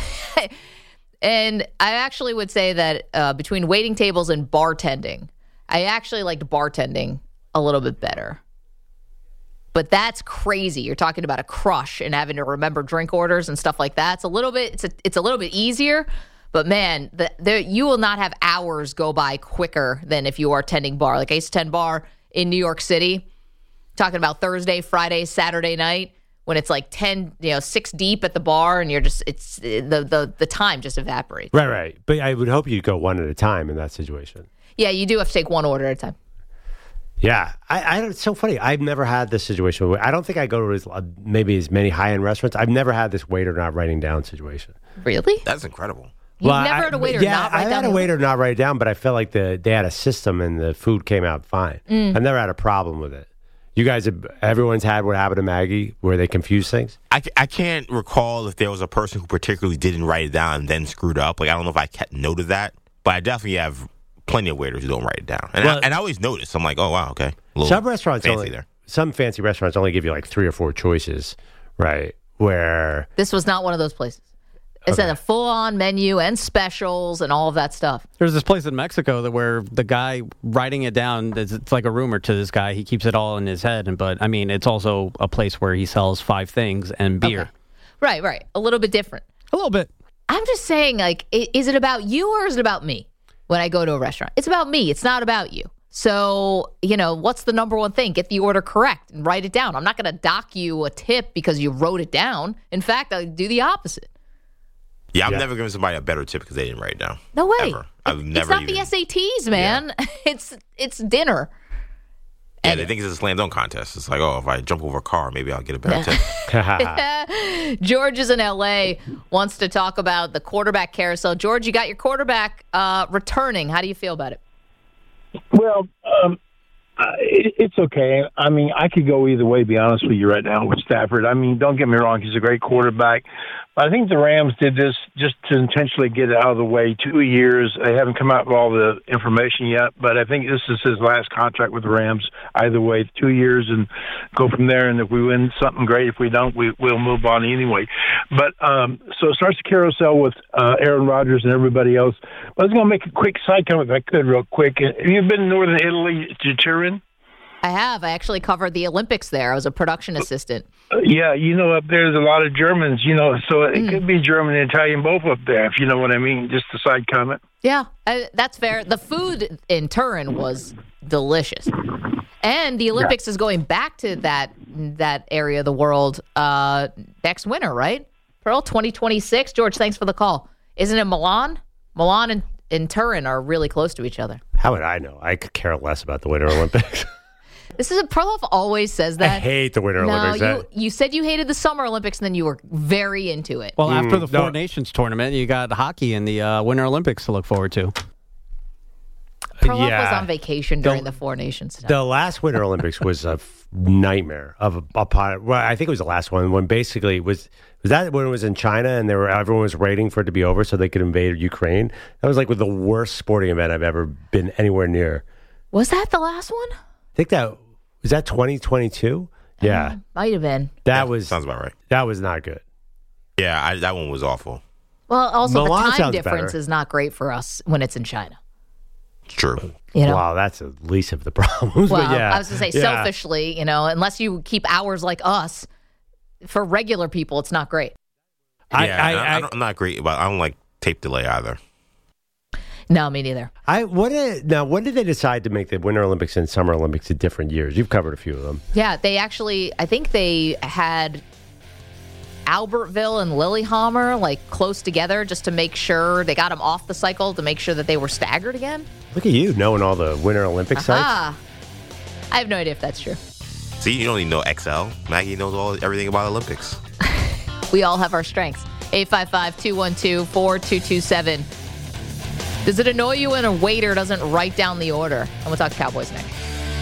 And I actually would say that uh, between waiting tables and bartending, I actually liked bartending a little bit better. But that's crazy. You're talking about a crush and having to remember drink orders and stuff like that. It's a little bit. It's a. It's a little bit easier. But man, the, the, you will not have hours go by quicker than if you are tending bar. Like I used to tend bar in New York City. Talking about Thursday, Friday, Saturday night. When it's like ten, you know, six deep at the bar, and you're just, it's the the the time just evaporates. Right, right. But I would hope you'd go one at a time in that situation. Yeah, you do have to take one order at a time. Yeah, I, I don't, it's so funny. I've never had this situation. Where, I don't think I go to as, uh, maybe as many high end restaurants. I've never had this waiter not writing down situation. Really? That's incredible. You've Well, never I- had a waiter yeah, not write I down had a the waiter not write it down, but I felt like the they had a system and the food came out fine. Mm. I've never had a problem with it. You guys, have, everyone's had what happened to Maggie, where they confuse things. I, I can't recall if there was a person who particularly didn't write it down and then screwed up. Like, I don't know if I kept note of that, but I definitely have plenty of waiters who don't write it down. And, Well- I, and I always notice. I'm like, oh, wow, okay. A little Some restaurants fancy only, there. some fancy restaurants only give you like three or four choices, right? Where This was not one of those places. It's Okay. had a full-on menu and specials and all of that stuff. There's this place in Mexico that where the guy writing it down, it's it's like a rumor to this guy. He keeps it all in his head, and but I mean, it's also a place where he sells five things and beer. Okay. Right, right. A little bit different. A little bit. I'm just saying, like, i- is it about you or is it about me when I go to a restaurant? It's about me. It's not about you. So, you know, what's the number one thing? Get the order correct and write it down. I'm not going to dock you a tip because you wrote it down. In fact, I do the opposite. Yeah, I'm never giving somebody a better tip because they didn't write it down. No way. Ever. I've It's never not even. the S A Ts, man. It's it's dinner. Yeah, they think it's a slam dunk contest. It's like, oh, if I jump over a car, maybe I'll get a better tip. George is in L A, wants to talk about the quarterback carousel. George, you got your quarterback uh, returning. How do you feel about it? Well, um, uh, it, it's okay. I mean, I could go either way, to be honest with you, right now with Stafford. I mean, don't get me wrong, he's a great quarterback. But I think the Rams did this just to intentionally get it out of the way. Two years. They haven't come out with all the information yet, but I think this is his last contract with the Rams. Either way, two years and go from there. And if we win, something great. If we don't, we, we'll move on anyway. But um, so it starts the carousel with uh, Aaron Rodgers and everybody else. But I was going to make a quick side comment if I could real quick. Have you been in northern Italy to Turin? I have. I actually covered the Olympics there. I was a production assistant. Uh, yeah, you know, up there's a lot of Germans, you know, so it mm. could be German and Italian both up there, if you know what I mean. Just a side comment. Yeah, I, that's fair. The food in Turin was delicious. And the Olympics yeah. is going back to that that area of the world uh, next winter, right? Pearl, twenty twenty-six. George, thanks for the call. Isn't it Milan? Milan and, and Turin are really close to each other. How would I know? I could care less about the Winter Olympics. This is a Perloff always says that. I hate the Winter no, Olympics. You, you said you hated the Summer Olympics, and then you were very into it. Well, mm, after the Four no. Nations tournament, you got hockey and the uh, Winter Olympics to look forward to. Perloff yeah. was on vacation during The- the, Four Nations stuff. The last Winter Olympics was a f- nightmare of a, a pot. Well, I think it was the last one when basically it was was that when it was in China and they were everyone was waiting for it to be over so they could invade Ukraine. That was like with the worst sporting event I've ever been anywhere near. Was that the last one? I think that was that twenty twenty-two. Yeah, Might have been. that was Sounds about right. that was not good. Yeah, I, that one was awful. Well, also Milan the time sounds difference better. is not great for us when it's in China. It's true. You know? Wow, that's the least of the problems. Well, but yeah, I was going to say, yeah. selfishly, you know, unless you keep hours like us, for regular people, it's not great. I, yeah, I, I, I, I, I'm not great, but I don't like tape delay either. No, me neither. I what did, now when did they decide to make the Winter Olympics and Summer Olympics in different years? You've covered a few of them. Yeah, they actually, I think they had Albertville and Lillehammer like close together just to make sure they got them off the cycle to make sure that they were staggered again. Look at you knowing all the Winter Olympic sites. Ah, I have no idea if that's true. See, you don't even know X L. Maggie knows all everything about Olympics. We all have our strengths. eight five five, two one two, four two two seven. Does it annoy you when a waiter doesn't write down the order? And we'll talk Cowboys next.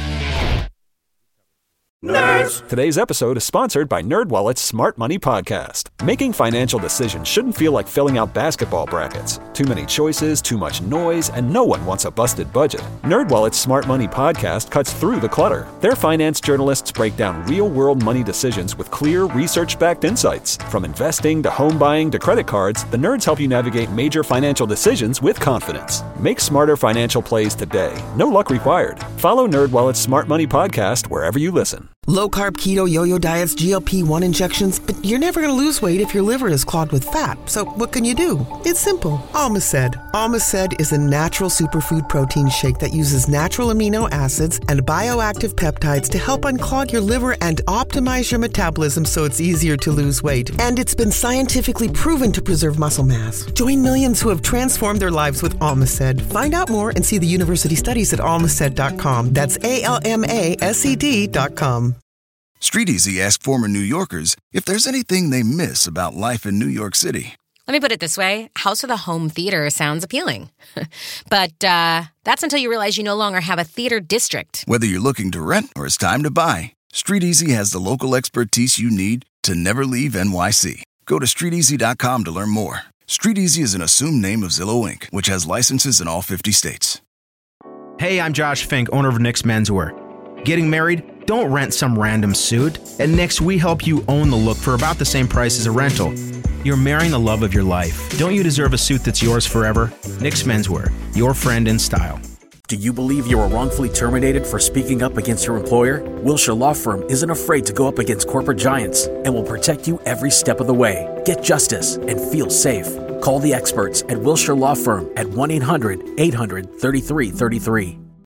Nerds! Today's episode is sponsored by NerdWallet's Smart Money Podcast. Making financial decisions shouldn't feel like filling out basketball brackets. Too many choices, too much noise, and no one wants a busted budget. NerdWallet's Smart Money Podcast cuts through the clutter. Their finance journalists break down real-world money decisions with clear, research-backed insights. From investing to home buying to credit cards, the nerds help you navigate major financial decisions with confidence. Make smarter financial plays today. No luck required. Follow NerdWallet's Smart Money Podcast wherever you listen. Low-carb keto yo-yo diets, G L P one injections, but you're never going to lose weight if your liver is clogged with fat. So what can you do? It's simple. Almaced. Almaced is a natural superfood protein shake that uses natural amino acids and bioactive peptides to help unclog your liver and optimize your metabolism so it's easier to lose weight. And it's been scientifically proven to preserve muscle mass. Join millions who have transformed their lives with Almaced. Find out more and see the university studies at almaced dot com. That's A L M A S E D dot com. Street Easy asked former New Yorkers if there's anything they miss about life in New York City. Let me put it this way. House of the Home Theater sounds appealing. But uh, that's until you realize you no longer have a theater district. Whether you're looking to rent or it's time to buy, Street Easy has the local expertise you need to never leave N Y C. Go to street easy dot com to learn more. Street Easy is an assumed name of Zillow Incorporated, which has licenses in all fifty states. Hey, I'm Josh Fink, owner of Nick's Menswear. Getting married? Don't rent some random suit. At Nick's, we help you own the look for about the same price as a rental. You're marrying the love of your life. Don't you deserve a suit that's yours forever? Nick's Menswear, your friend in style. Do you believe you were wrongfully terminated for speaking up against your employer? Wilshire Law Firm isn't afraid to go up against corporate giants and will protect you every step of the way. Get justice and feel safe. Call the experts at Wilshire Law Firm at one eight hundred eight hundred thirty-three thirty-three.